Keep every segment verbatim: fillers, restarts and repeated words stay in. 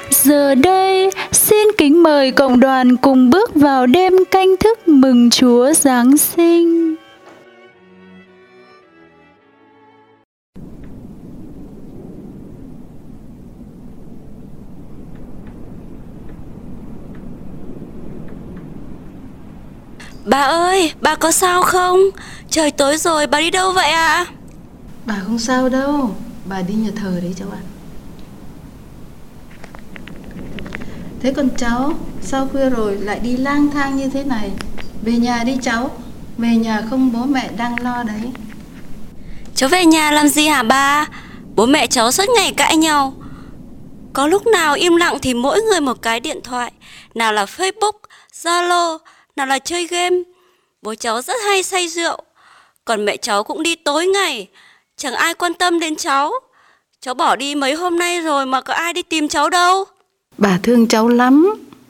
Giờ đây, xin kính mời cộng đoàn cùng bước vào đêm canh thức mừng Chúa Giáng sinh. Bà ơi, bà có sao không? Trời tối rồi, bà đi đâu vậy ạ? À? Bà không sao đâu, bà đi nhà thờ đấy cháu ạ. Thế còn cháu, sao khuya rồi lại đi lang thang như thế này? Về nhà đi cháu, về nhà không bố mẹ đang lo đấy. Cháu về nhà làm gì hả bà? Bố mẹ cháu suốt ngày cãi nhau. Có lúc nào im lặng thì mỗi người một cái điện thoại. Nào là Facebook, Zalo, nào là chơi game. Bố cháu rất hay say rượu. Còn mẹ cháu cũng đi tối ngày. Chẳng ai quan tâm đến cháu. Cháu bỏ đi mấy hôm nay rồi mà có ai đi tìm cháu đâu. Bà thương cháu lắm.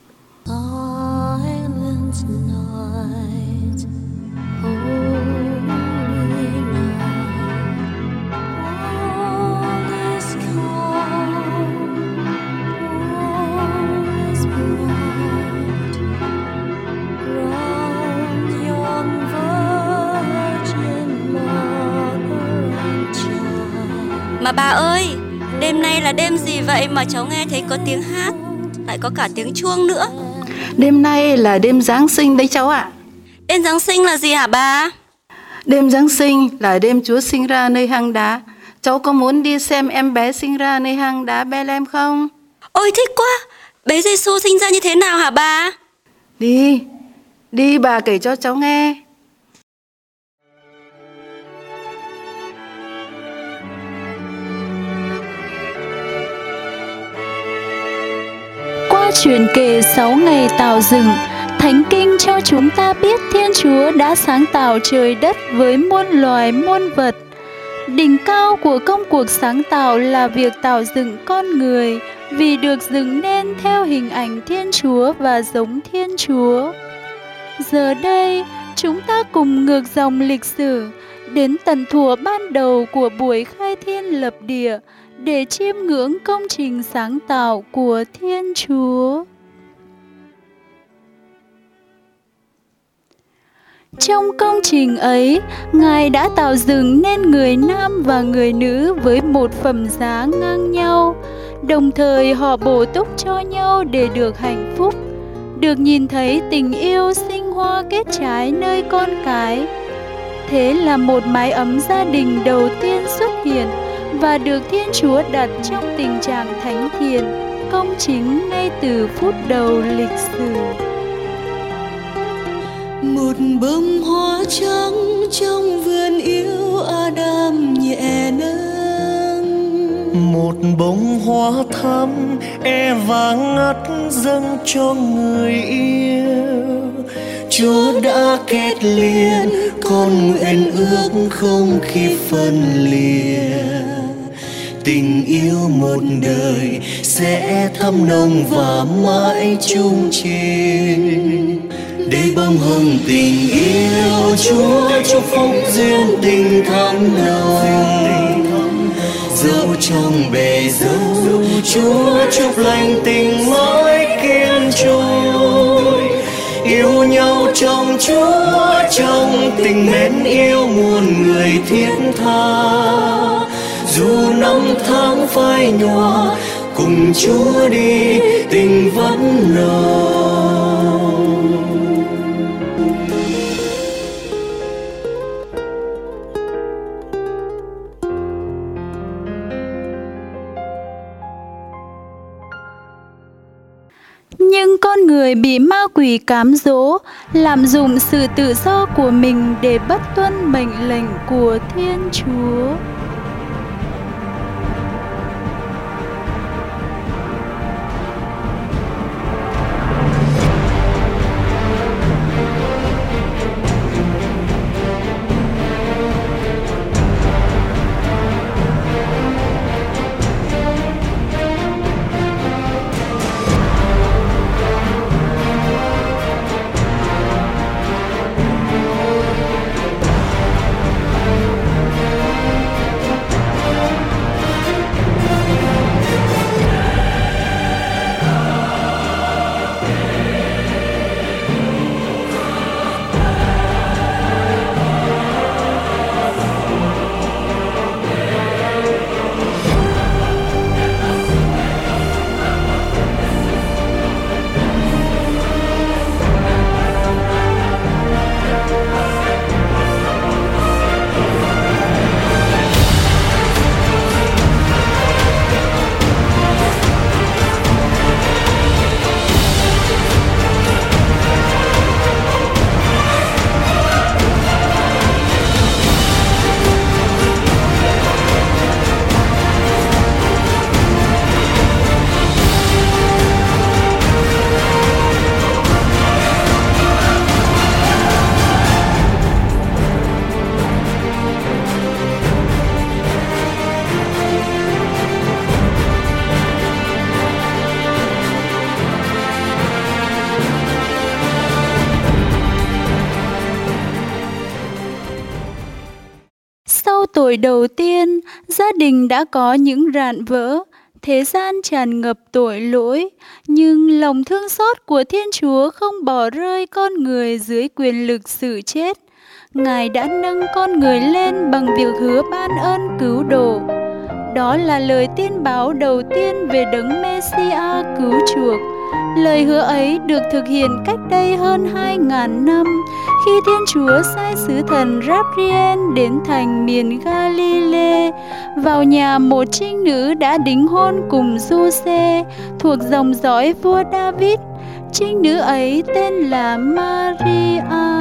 Mà bà ơi, đêm nay là đêm gì vậy mà cháu nghe thấy có tiếng hát, lại có cả tiếng chuông nữa? Đêm nay là đêm Giáng sinh đấy cháu ạ. Đêm Giáng sinh là gì hả bà? Đêm Giáng sinh là đêm Chúa sinh ra nơi hang đá. Cháu có muốn đi xem em bé sinh ra nơi hang đá Bethlehem không? Ôi thích quá, bé Giêsu sinh ra như thế nào hả bà? Đi, đi bà kể cho cháu nghe. Qua chuyện kể sáu ngày tạo dựng, Thánh Kinh cho chúng ta biết Thiên Chúa đã sáng tạo trời đất với muôn loài muôn vật. Đỉnh cao của công cuộc sáng tạo là việc tạo dựng con người, vì được dựng nên theo hình ảnh Thiên Chúa và giống Thiên Chúa. Giờ đây, chúng ta cùng ngược dòng lịch sử đến tận thuở ban đầu của buổi khai thiên lập địa để chiêm ngưỡng công trình sáng tạo của Thiên Chúa. Trong công trình ấy, Ngài đã tạo dựng nên người nam và người nữ với một phẩm giá ngang nhau, đồng thời họ bổ túc cho nhau để được hạnh phúc, được nhìn thấy tình yêu sinh hoa kết trái nơi con cái. Thế là một mái ấm gia đình đầu tiên xuất hiện và được Thiên Chúa đặt trong tình trạng thánh thiện, công chính ngay từ phút đầu lịch sử. Một bông hoa trắng trong vườn yêu Adam nhẹ nâng, một bông hoa thắm Eva ngắt dâng cho người yêu. Chúa đã kết liền con nguyện ước không khi phân lìa. Tình yêu một đời sẽ thắm nồng và mãi chung trên. Để bông hồng tình yêu Chúa chúc phúc duyên tình thắm nồng. Dẫu trong bể dâu Chúa chúc lành tình mãi kiên trôi. Yêu nhau trong Chúa trong tình mến yêu muôn người thiết tha. Dù năm tháng phai nhòa cùng Chúa đi tình vẫn nồng. Nhưng con người bị ma quỷ cám dỗ, lạm dụng sự tự do của mình để bất tuân mệnh lệnh của Thiên Chúa. tội đầu tiên, gia đình đã có những rạn vỡ, thế gian tràn ngập tội lỗi, nhưng lòng thương xót của Thiên Chúa không bỏ rơi con người dưới quyền lực sự chết. Ngài đã nâng con người lên bằng việc hứa ban ơn cứu độ. Đó là lời tin báo đầu tiên về đấng Messiah cứu chuộc. Lời hứa ấy được thực hiện cách đây hơn hai ngàn năm khi Thiên Chúa sai sứ thần Gabriel đến thành miền Galilee, vào nhà một trinh nữ đã đính hôn cùng Giuse thuộc dòng dõi vua David. Trinh nữ ấy tên là Maria.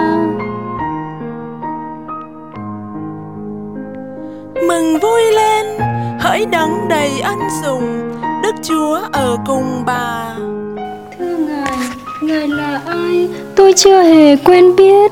Mừng vui lên, hỡi đấng đầy ân sủng, Đức Chúa ở cùng bà. Thưa Ngài, Ngài là ai? Tôi chưa hề quen biết.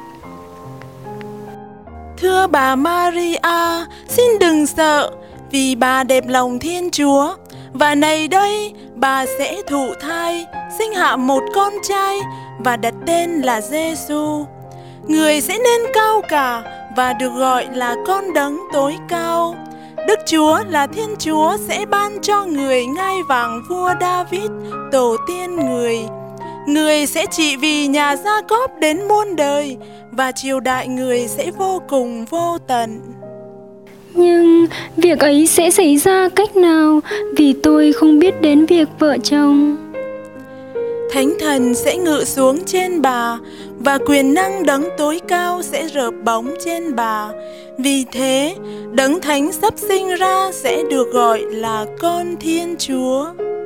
Thưa bà Maria, xin đừng sợ, vì bà đẹp lòng Thiên Chúa. Và này đây, bà sẽ thụ thai, sinh hạ một con trai và đặt tên là Giêsu. Người sẽ nên cao cả và được gọi là con đấng tối cao. Đức Chúa là Thiên Chúa sẽ ban cho người ngai vàng vua David, tổ tiên người. Người sẽ trị vì nhà Gia-cốp đến muôn đời, và triều đại người sẽ vô cùng vô tận. Nhưng việc ấy sẽ xảy ra cách nào, vì tôi không biết đến việc vợ chồng? Thánh thần sẽ ngự xuống trên bà, và quyền năng đấng tối cao sẽ rợp bóng trên bà. Vì thế, đấng thánh sắp sinh ra sẽ được gọi là con Thiên Chúa.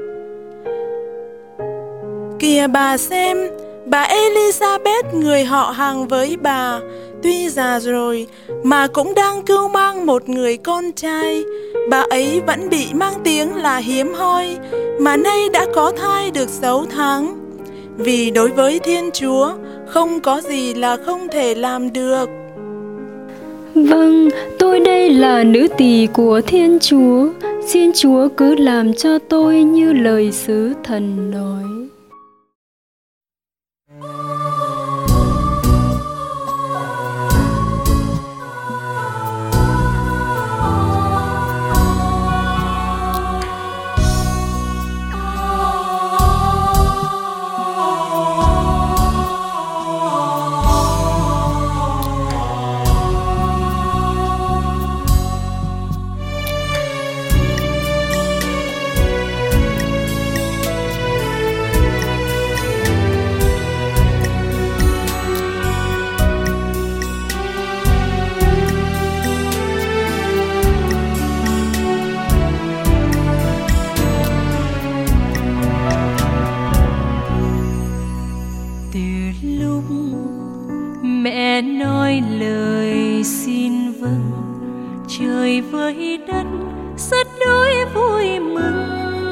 Kìa bà xem, bà Elizabeth người họ hàng với bà, tuy già rồi mà cũng đang cưu mang một người con trai. Bà ấy vẫn bị mang tiếng là hiếm hoi, mà nay đã có thai được sáu tháng. Vì đối với Thiên Chúa, không có gì là không thể làm được. Vâng, tôi đây là nữ tỳ của Thiên Chúa. Xin Chúa cứ làm cho tôi như lời sứ thần nói. Mẹ nói lời xin vâng, trời với đất rất đối vui mừng.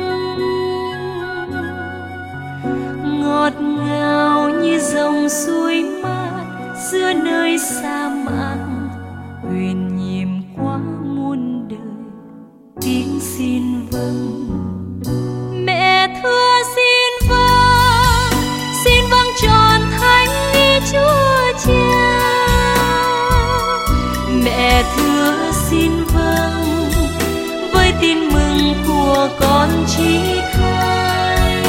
Ngọt ngào như dòng suối mát giữa nơi sa mạc, huyền nhiệm qua muôn đời tiếng xin vâng. Mẹ thưa xin vâng, xin vâng tròn thánh ý Chúa Cha. Mẹ thưa xin vâng, với tin mừng của con chí thánh.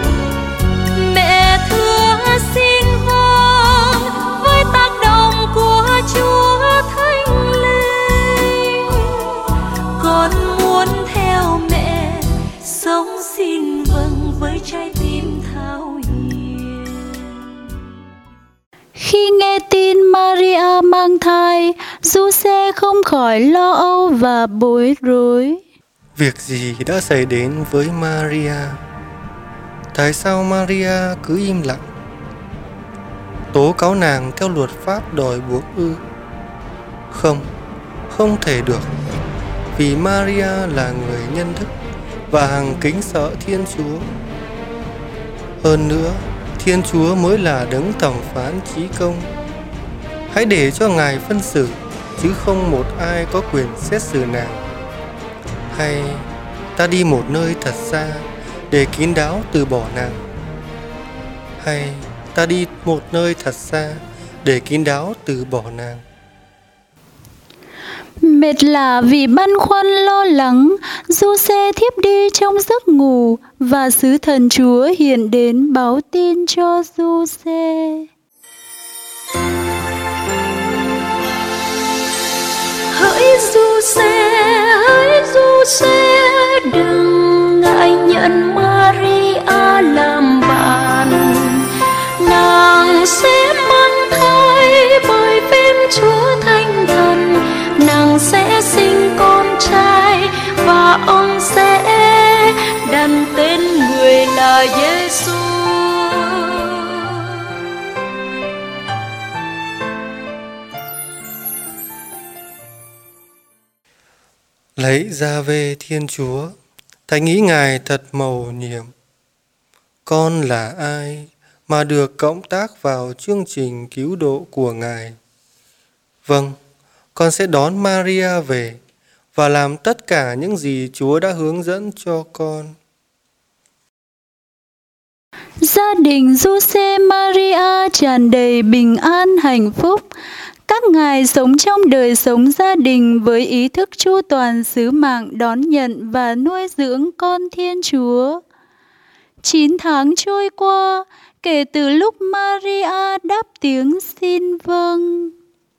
Mẹ thưa xin vâng, với tác động của Chúa Thánh Linh. Con muốn theo mẹ, sống xin vâng với trái tim thao hiền. Khi nghe tin Maria mang thai, Giuse không khỏi lo âu và bối rối. Việc gì đã xảy đến với Maria? Tại sao Maria cứ im lặng? Tố cáo nàng theo luật pháp đòi buộc ư? Không, không thể được, vì Maria là người nhân đức và hằng kính sợ Thiên Chúa. Hơn nữa, Thiên Chúa mới là đấng thẩm phán chí công. Hãy để cho Ngài phân xử, chứ không một ai có quyền xét xử nàng. Hay ta đi một nơi thật xa để kín đáo từ bỏ nàng? Hay ta đi một nơi thật xa để kín đáo từ bỏ nàng? Mệt lả vì băn khoăn lo lắng, Giuse thiếp đi trong giấc ngủ, và sứ thần Chúa hiện đến báo tin cho Giuse. Hỡi Giuse, hỡi Giuse, đừng ngại nhận Maria làm bạn. Nàng sẽ mang thai bởi phép Chúa Thánh Thần, nàng sẽ sinh con trai và ông sẽ đặt tên người là Giêsu. Lạy Gia-vê Thiên Chúa, Thánh ý Ngài thật mầu nhiệm. Con là ai mà được cộng tác vào chương trình cứu độ của Ngài? Vâng, con sẽ đón Maria về và làm tất cả những gì Chúa đã hướng dẫn cho con. Gia đình Giuse Maria tràn đầy bình an hạnh phúc. Các ngài sống trong đời sống gia đình với ý thức chu toàn sứ mạng đón nhận và nuôi dưỡng con Thiên Chúa. Chín tháng trôi qua kể từ lúc Maria đáp tiếng xin vâng.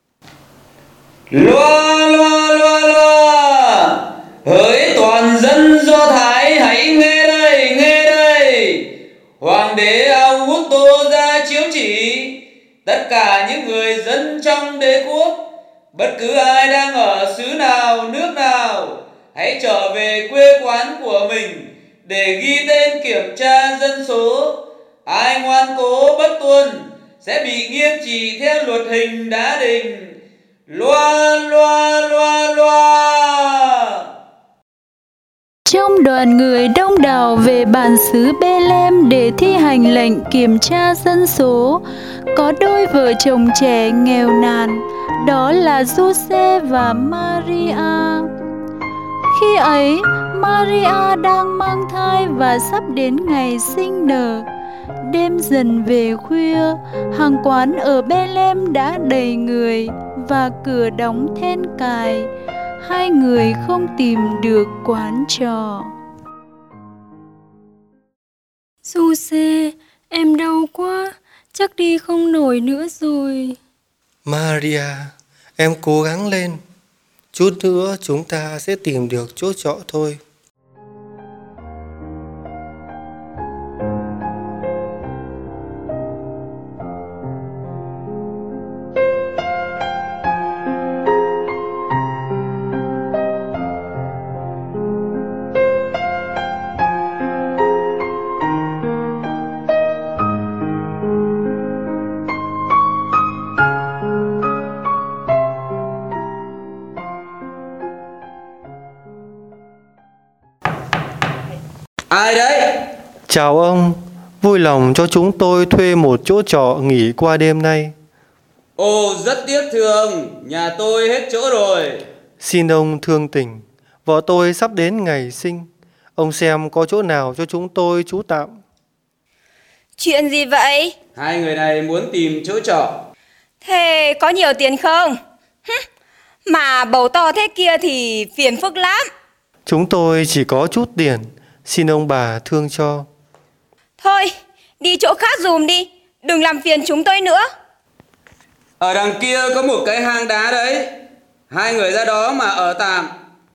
Loa loa loa loa, hỡi toàn dân Do Thái hãy nghe đây, nghe đây. Hoàng đế Augusto ra chiếu chỉ, tất cả những người dân trong đế quốc, bất cứ ai đang ở xứ nào, nước nào, hãy trở về quê quán của mình để ghi tên kiểm tra dân số. Ai ngoan cố bất tuân sẽ bị nghiêm trị theo luật hình đá đình. Loa loa loa loa. Trong đoàn người đông đảo về bản xứ Bê-lêm để thi hành lệnh kiểm tra dân số, có đôi vợ chồng trẻ nghèo nàn, đó là Giuse và Maria. Khi ấy, Maria đang mang thai và sắp đến ngày sinh nở. Đêm dần về khuya, hàng quán ở Bê-lêm đã đầy người và cửa đóng then cài. Hai người không tìm được quán trọ. Giuse, em đau quá, chắc đi không nổi nữa rồi. Maria, em cố gắng lên. Chút nữa chúng ta sẽ tìm được chỗ trọ thôi. Ai đấy? Chào ông, vui lòng cho chúng tôi thuê một chỗ trọ nghỉ qua đêm nay. Ồ, rất tiếc thưa ông, nhà tôi hết chỗ rồi. Xin ông thương tình, vợ tôi sắp đến ngày sinh. Ông xem có chỗ nào cho chúng tôi trú tạm. Chuyện gì vậy? Hai người này muốn tìm chỗ trọ. Thế có nhiều tiền không? Mà bầu to thế kia thì phiền phức lắm. Chúng tôi chỉ có chút tiền, xin ông bà thương cho. Thôi, đi chỗ khác dùm đi, đừng làm phiền chúng tôi nữa. Ở đằng kia có một cái hang đá đấy, hai người ra đó mà ở tạm.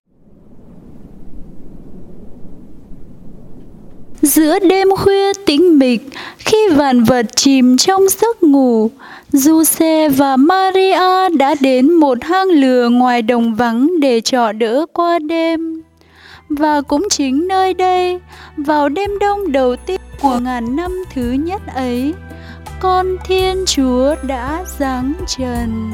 Giữa đêm khuya tĩnh mịch, khi vạn vật chìm trong giấc ngủ, Giuse và Maria đã đến một hang lừa ngoài đồng vắng để trọ đỡ qua đêm. Và cũng chính nơi đây, vào đêm đông đầu tiên của ngàn năm thứ nhất ấy, con Thiên Chúa đã giáng trần.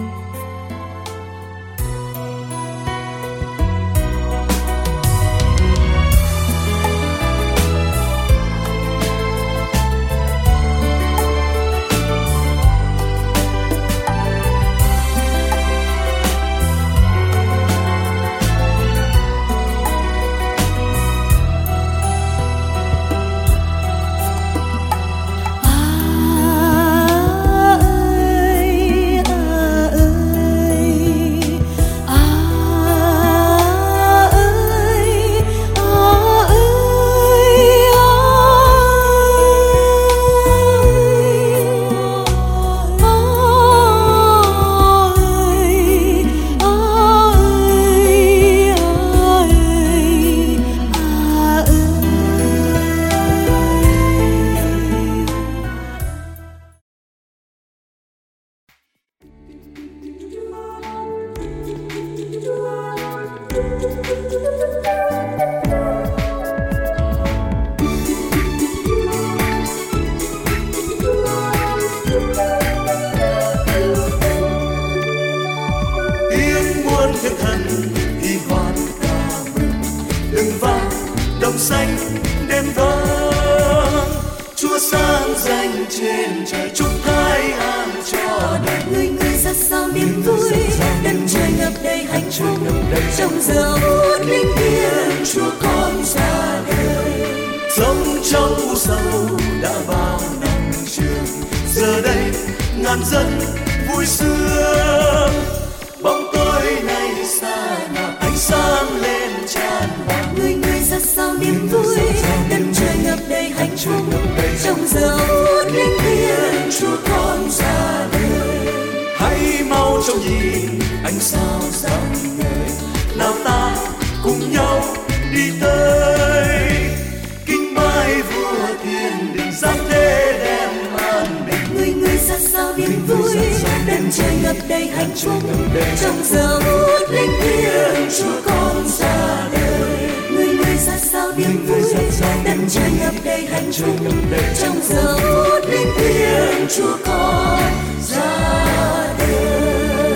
À ơi, à ơi. trên trời, chúc thái an cho đời. Người người ra sao niềm vui, đất trời ngập đầy hạnh phúc, trong giờ phút linh thiêng Chúa con ra đời. Sống trong u sầu đã bao năm trường, giờ đây ngàn dân vui sướng. Bóng tối nay xa nào, ánh sáng lên tràn vàng. Người người ra sao niềm vui, đất trời ngập đầy hạnh phúc, trong giờ phút linh thiêng Chúa con ra đời. Hãy mau trông nhìn ánh sao sáng ngời, nào ta cùng nhau đi tới kính bái vua thiên đình, giáng thế đem an bình. Người người ra sao niềm vui, đất trời ngập đầy hạnh phúc, trong giờ phút linh thiêng Chúa con ra đời. Người người ra sao niềm vui, đất trời ngập đầy hạnh phúc, trong giờ phút linh thiêng Chúa con ra đời.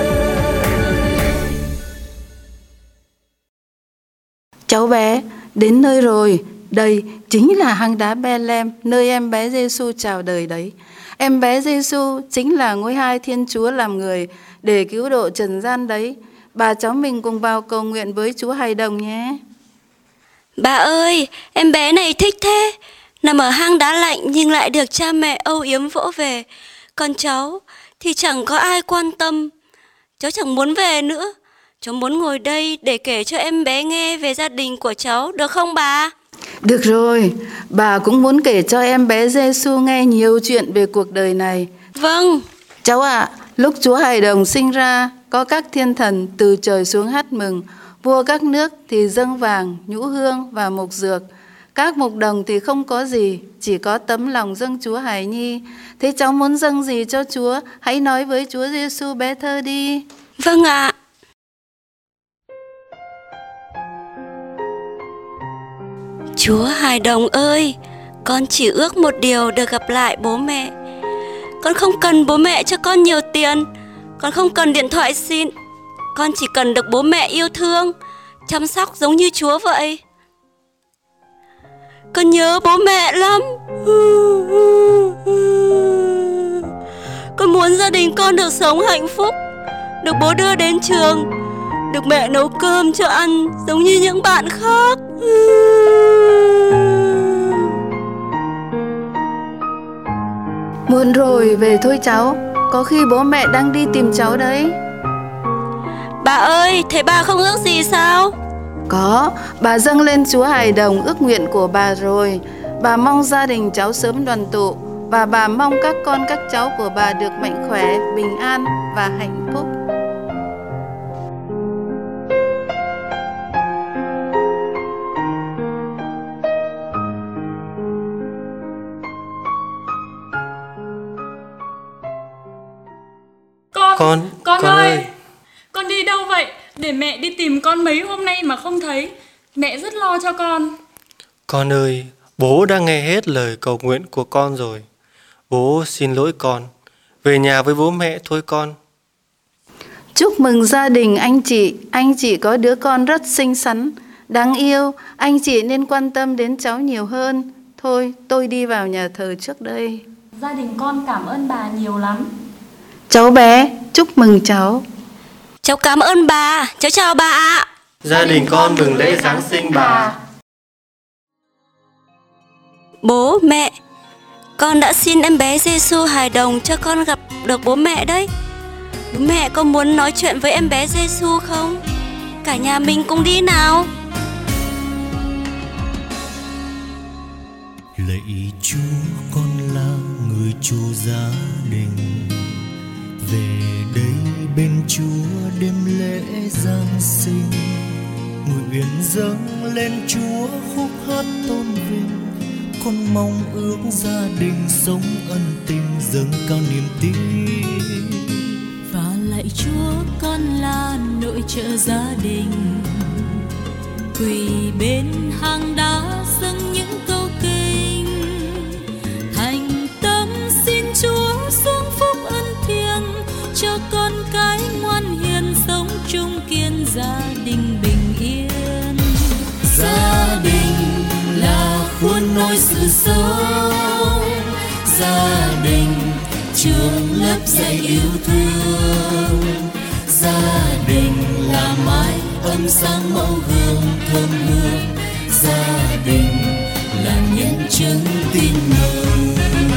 Cháu bé, đến nơi rồi. Đây chính là hang đá Bethlehem, nơi em bé Giêsu chào đời đấy. Em bé Giêsu chính là ngôi hai Thiên Chúa làm người để cứu độ trần gian đấy. Bà cháu mình cùng vào cầu nguyện với Chúa hài đồng nhé. Bà ơi, em bé này thích thế, nằm ở hang đá lạnh nhưng lại được cha mẹ âu yếm vỗ về. Còn cháu thì chẳng có ai quan tâm. Cháu chẳng muốn về nữa. Cháu muốn ngồi đây để kể cho em bé nghe về gia đình của cháu, được không bà? Được rồi, bà cũng muốn kể cho em bé Giêsu nghe nhiều chuyện về cuộc đời này. Vâng. Cháu ạ, à, lúc Chúa hài đồng sinh ra, có các thiên thần từ trời xuống hát mừng. Vua các nước thì dâng vàng, nhũ hương và mộc dược. Các mục đồng thì không có gì, chỉ có tấm lòng dâng Chúa hài nhi. Thế cháu muốn dâng gì cho Chúa? Hãy nói với Chúa Giêsu bé thơ đi. Vâng ạ. Chúa hài đồng ơi, con chỉ ước một điều được gặp lại bố mẹ. Con không cần bố mẹ cho con nhiều tiền, con không cần điện thoại xịn. Con chỉ cần được bố mẹ yêu thương, chăm sóc giống như Chúa vậy. Con nhớ bố mẹ lắm. Con muốn gia đình con được sống hạnh phúc, được bố đưa đến trường, được mẹ nấu cơm cho ăn giống như những bạn khác. Muộn rồi, về thôi cháu. Có khi bố mẹ đang đi tìm cháu đấy. Bà ơi, thế bà không ước gì sao? Có, bà dâng lên Chúa hài đồng ước nguyện của bà rồi. Bà mong gia đình cháu sớm đoàn tụ, và bà mong các con các cháu của bà được mạnh khỏe, bình an và hạnh phúc. Con, con, con, con ơi. ơi Con đi đâu vậy? Để mẹ đi tìm con mấy hôm nay mà không thấy. Mẹ rất lo cho con. Con ơi, bố đã nghe hết lời cầu nguyện của con rồi. Bố xin lỗi con. Về nhà với bố mẹ thôi con. Chúc mừng gia đình anh chị. Anh chị có đứa con rất xinh xắn, đáng yêu. Anh chị nên quan tâm đến cháu nhiều hơn. Thôi, tôi đi vào nhà thờ trước đây. Gia đình con cảm ơn bà nhiều lắm. Cháu bé, chúc mừng cháu. Cháu cảm ơn bà. Cháu chào bà ạ. Gia đình con mừng lễ Giáng sinh bà. Bố, mẹ, con đã xin em bé Giêsu hài đồng cho con gặp được bố mẹ đấy. Bố mẹ có muốn nói chuyện với em bé Giêsu không? Cả nhà mình cùng đi nào. Lạy Chúa, con là người Chúa gia đình, về đây bên Chúa đêm lễ Giáng sinh, nguyện dâng lên Chúa khúc hát tôn vinh. Con mong ước gia đình sống ân tình, dâng cao niềm tin. Và lạy Chúa, con là nội trợ gia đình, quỳ bên hang đá dâng những câu kinh. Thành tâm xin Chúa xuống phúc ân thiêng, cho con cái ngoan hiền sống chung kiên gia đình bình yên. Gia đình là khuôn nối sự sống, Gia đình trường lớp dạy yêu thương, gia đình là mái ấm sáng mẫu gương thơm hương, gia đình là nhân chứng tin mừng.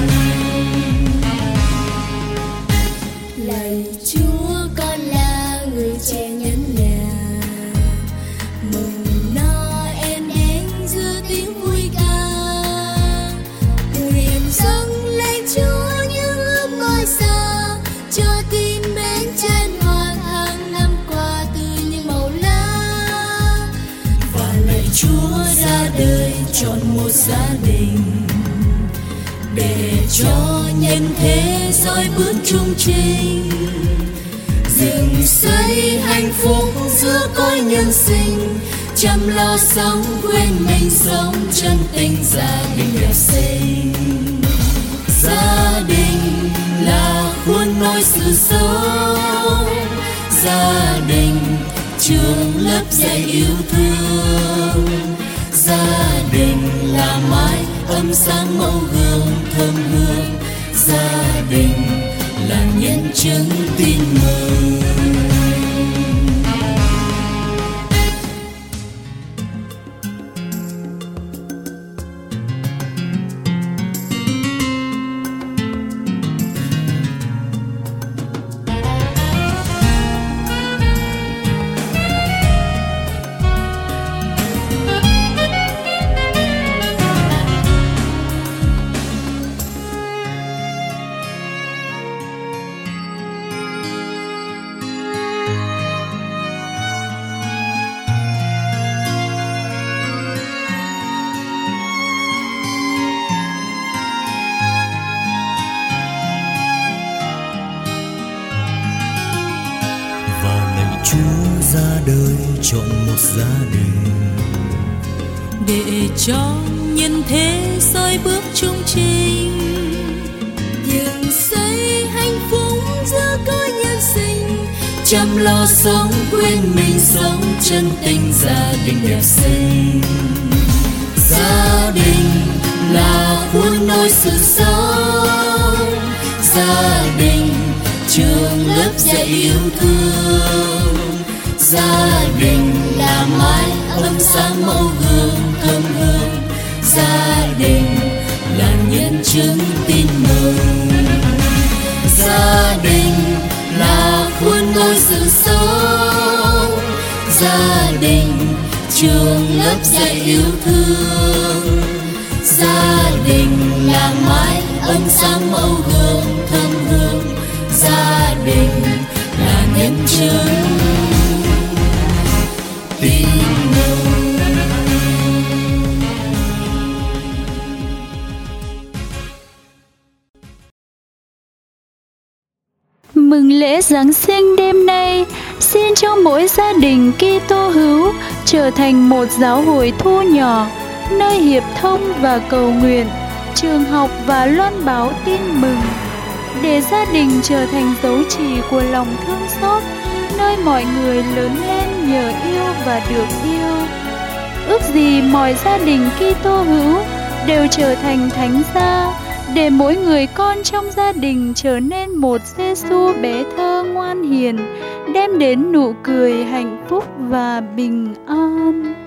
Lạy Chúa, con là người trẻ nhân nhà, mừng Noel đến giữa tiếng vui ca, nguyện dâng lên Chúa những ước ngôi xa, cho tin mến chân hoàn hàng năm qua từ những màu lá. Và lạy Chúa ra đời chọn một gia đình, để cho nhân thế dõi bước chung trình, dựng xây hạnh phúc giữa cõi nhân sinh, chăm lo sống quên mình sống chân tình gia đình đẹp xinh. Gia đình là khuôn nối sự sống, gia đình trường lớp dạy yêu thương, gia đình là mái ấm sáng mẫu gương thơm hương, gia đình là nhân chứng tin mừng. Chúa ra đời chọn một gia đình, để cho nhân thế soi bước chung trình, dựng xây hạnh phúc giữa cõi nhân sinh, chăm lo sống quên mình sống chân tình gia đình đẹp xinh. Gia đình là khuôn nối sự sống, gia đình trường lớp dạy yêu thương, gia đình là mái ấm sáng mẫu gương thơm hương, gia đình là nhân chứng tin mừng. Gia đình là khuôn nối sự sống, gia đình trường lớp dạy yêu thương, gia đình là mái ấm sáng mẫu gương thơm hương, gia đình là nhân chứng tin mừng. Mừng lễ Giáng sinh đêm nay, xin cho mỗi gia đình Kitô hữu trở thành một giáo hội thu nhỏ, nơi hiệp thông và cầu nguyện, trường học và loan báo tin mừng, để gia đình trở thành dấu chỉ của lòng thương xót, nơi mọi người lớn lên nhờ yêu và được yêu. Ước gì mọi gia đình Kitô hữu đều trở thành thánh gia, để mỗi người con trong gia đình trở nên một Giêsu bé thơ ngoan hiền, đem đến nụ cười hạnh phúc và bình an.